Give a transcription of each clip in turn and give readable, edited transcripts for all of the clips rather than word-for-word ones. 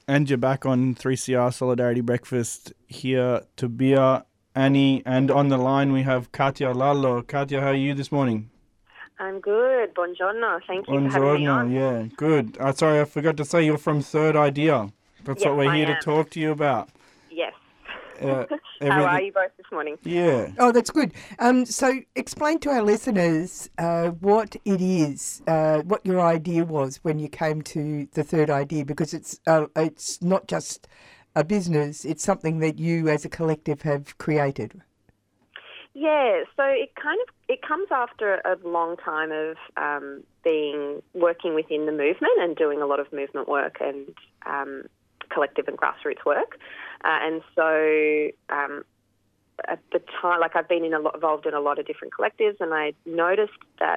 And you're back on 3CR Solidarity Breakfast here to Bia, Annie, and on the line we have Katya Lalo. Katya, how are you this morning? I'm good. Buongiorno. Thank you for having me Buongiorno, on. yeah, good. Sorry, I forgot to say you're from Third Idea. That's Yes, what we're I here to am. talk to you about. Yes. Uh, How are everything, you both this morning? yeah. Oh, that's good. So explain to our listeners what it is, what your idea was when you came to the Third Idea, because it's not just a business; it's something that you, as a collective, have created. Yeah, so it comes after a long time of working within the movement and doing a lot of movement work and collective and grassroots work, and so at the time, like I've been involved in a lot of different collectives, and I noticed that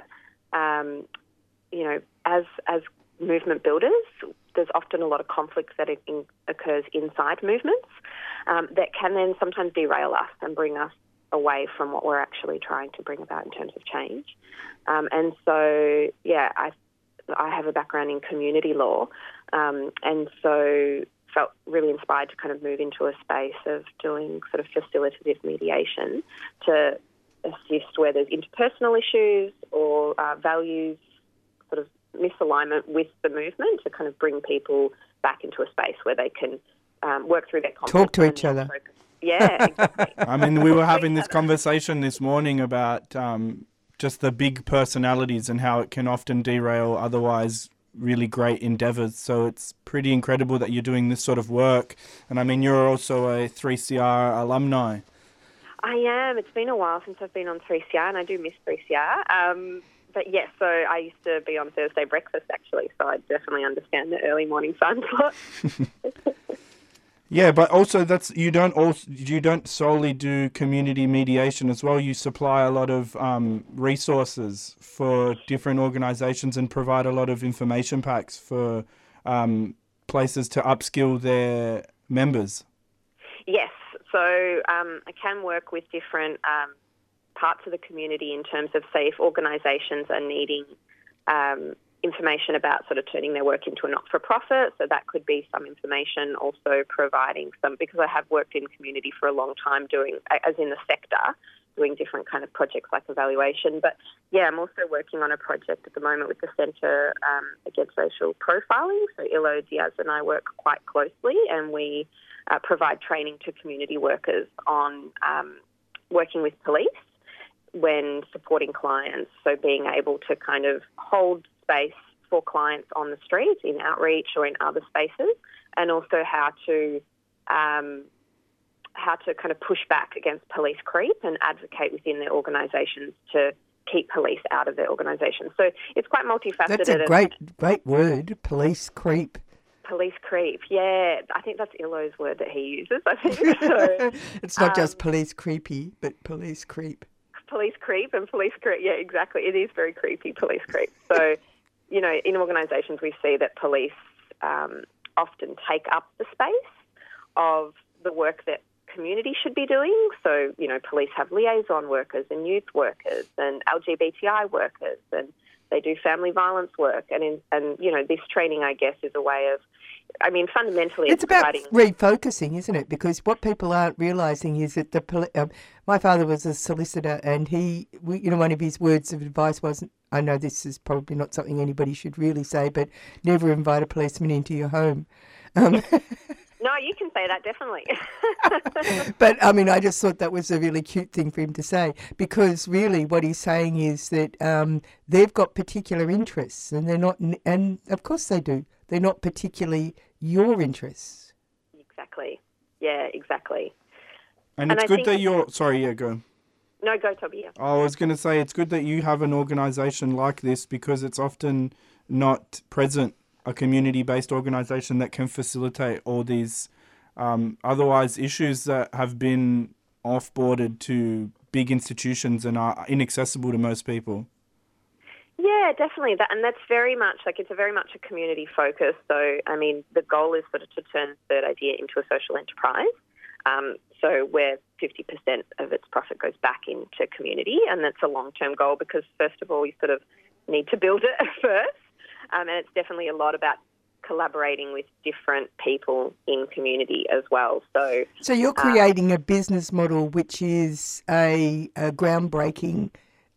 as movement builders, there's often a lot of conflict that occurs inside movements that can then sometimes derail us and bring us away from what we're actually trying to bring about in terms of change. And so, yeah, I have a background in community law, and so felt really inspired to kind of move into a space of doing sort of facilitative mediation to assist where there's interpersonal issues or values sort of misalignment with the movement, to kind of bring people back into a space where they can work through their conflict. Talk to each other. Yeah, exactly. I mean, we were having this conversation this morning about just the big personalities and how it can often derail otherwise really great endeavours. So it's pretty incredible that you're doing this sort of work. And I mean, you're also a 3CR alumni. I am. It's been a while since I've been on 3CR, and I do miss 3CR. But yes, so I used to be on Thursday breakfast actually, so I definitely understand the early morning sun slot. Yeah, but also you don't solely do community mediation as well. You supply a lot of resources for different organisations and provide a lot of information packs for places to upskill their members. Yes, so I can work with different parts of the community in terms of, say, if organisations are needing information about sort of turning their work into a not-for-profit. So that could be some information, also providing some, because I have worked in community for a long time doing, as in the sector, doing different kind of projects like evaluation. But yeah, I'm also working on a project at the moment with the Centre Against Racial Profiling. So Ilo Diaz and I work quite closely, and we provide training to community workers on working with police when supporting clients. So being able to kind of hold space for clients on the street in outreach or in other spaces, and also how to kind of push back against police creep and advocate within their organisations to keep police out of their organisations. So it's quite multifaceted. That's a great word, police creep. Police creep, yeah. I think that's Ilo's word that he uses, I think. So, it's not just police creepy, but police creep. Police creep and police creep, yeah, exactly. It is very creepy, police creep. So, you know, in organisations we see that police often take up the space of the work that community should be doing. So, you know, police have liaison workers and youth workers and LGBTI workers, and they do family violence work. And you know, this training, I guess, is a way of, I mean, fundamentally it's about providing refocusing, isn't it? Because what people aren't realising is that my father was a solicitor, and one of his words of advice was, I know this is probably not something anybody should really say, but never invite a policeman into your home. No, you can say that, definitely. But, I mean, I just thought that was a really cute thing for him to say, because really what he's saying is that they've got particular interests, and they're not, and of course they do, they're not particularly your interests. Exactly. Yeah, exactly. And it's good that you're... Sorry, yeah, go. No, go, Toby. Yeah. I was going to say it's good that you have an organisation like this, because it's often not present, a community-based organisation that can facilitate all these otherwise issues that have been off-boarded to big institutions and are inaccessible to most people. Yeah, definitely. And that's very much, it's a very much a community focus. So, I mean, the goal is sort of to turn Third Idea into a social enterprise. So where 50% of its profit goes back into community, and that's a long-term goal, because first of all, you sort of need to build it first. And it's definitely a lot about collaborating with different people in community as well. So you're creating a business model which is a groundbreaking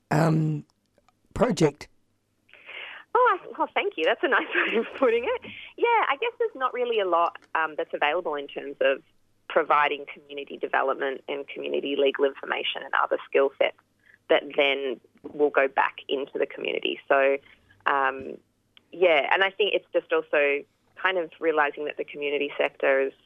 project. Oh, thank you. That's a nice way of putting it. Yeah, I guess there's not really a lot that's available in terms of providing community development and community legal information and other skill sets that then will go back into the community. So, and I think it's just also kind of realising that the community sector is,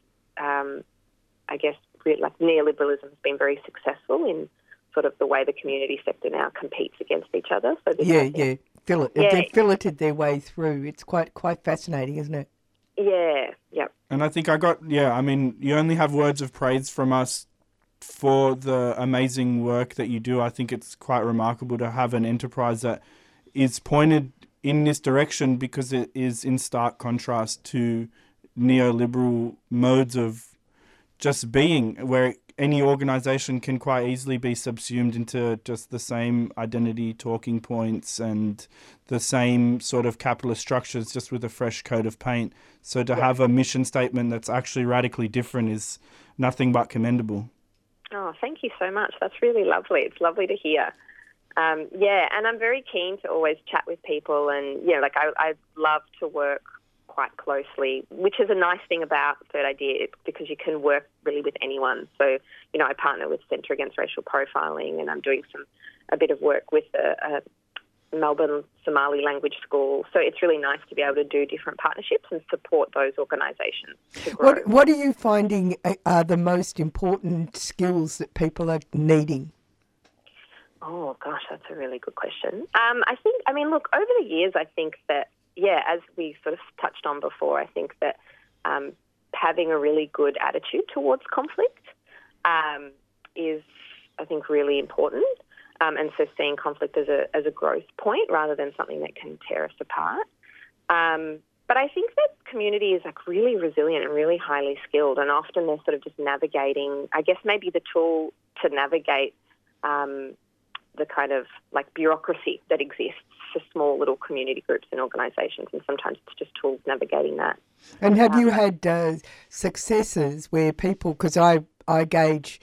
I guess, like neoliberalism has been very successful in sort of the way the community sector now competes against each other. So they've filleted their way through. It's quite fascinating, isn't it? Yeah, yep. And I think you only have words of praise from us for the amazing work that you do. I think it's quite remarkable to have an enterprise that is pointed in this direction, because it is in stark contrast to neoliberal modes of just being, where any organisation can quite easily be subsumed into just the same identity talking points and the same sort of capitalist structures, just with a fresh coat of paint. So to have a mission statement that's actually radically different is nothing but commendable. Oh, thank you so much. That's really lovely. It's lovely to hear. And I'm very keen to always chat with people, and I love to work quite closely, which is a nice thing about Third Idea, because you can work really with anyone. So, I partner with Centre Against Racial Profiling, and I'm doing a bit of work with a Melbourne Somali language school. So it's really nice to be able to do different partnerships and support those organisations to grow. What are you finding are the most important skills that people are needing? Oh, gosh, that's a really good question. Look, over the years, I think that, as we sort of touched on before, I think that having a really good attitude towards conflict is, I think, really important. And so seeing conflict as a growth point rather than something that can tear us apart. But I think that community is really resilient and really highly skilled, and often they're sort of just navigating, I guess maybe the tool to navigate the kind of bureaucracy that exists for small little community groups and organisations, and sometimes it's just tools navigating that. And have you had successes where people, because I gauge,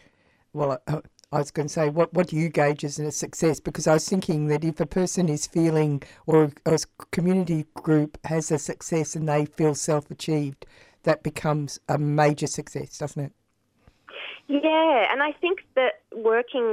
I was going to say, what do you gauge as a success? Because I was thinking that if a person is feeling, or a community group has a success and they feel self-achieved, that becomes a major success, doesn't it? Yeah, and I think that working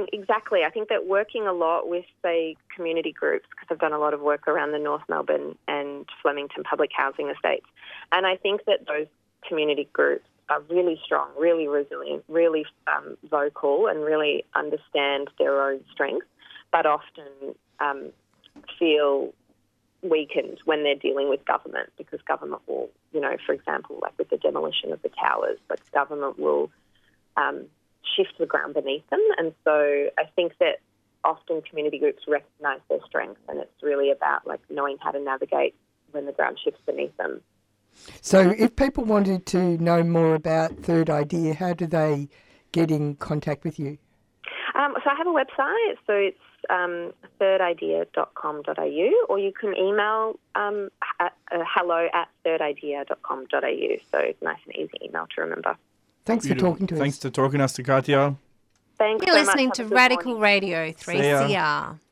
a lot with, say, community groups, because I've done a lot of work around the North Melbourne and Flemington public housing estates, and I think that those community groups are really strong, really resilient, really vocal, and really understand their own strengths, but often feel weakened when they're dealing with government, because government will, for example, with the demolition of the towers, but government will shift the ground beneath them. And so I think that often community groups recognise their strengths, and it's really about knowing how to navigate when the ground shifts beneath them. So if people wanted to know more about Third Idea, how do they get in contact with you? So I have a website, so it's thirdidea.com.au, or you can email at hello@thirdidea.com.au. So it's nice and easy email to remember. Thanks for talking to us. Thanks for talking to us, Katya. Thanks. You're listening to Radical Radio 3CR.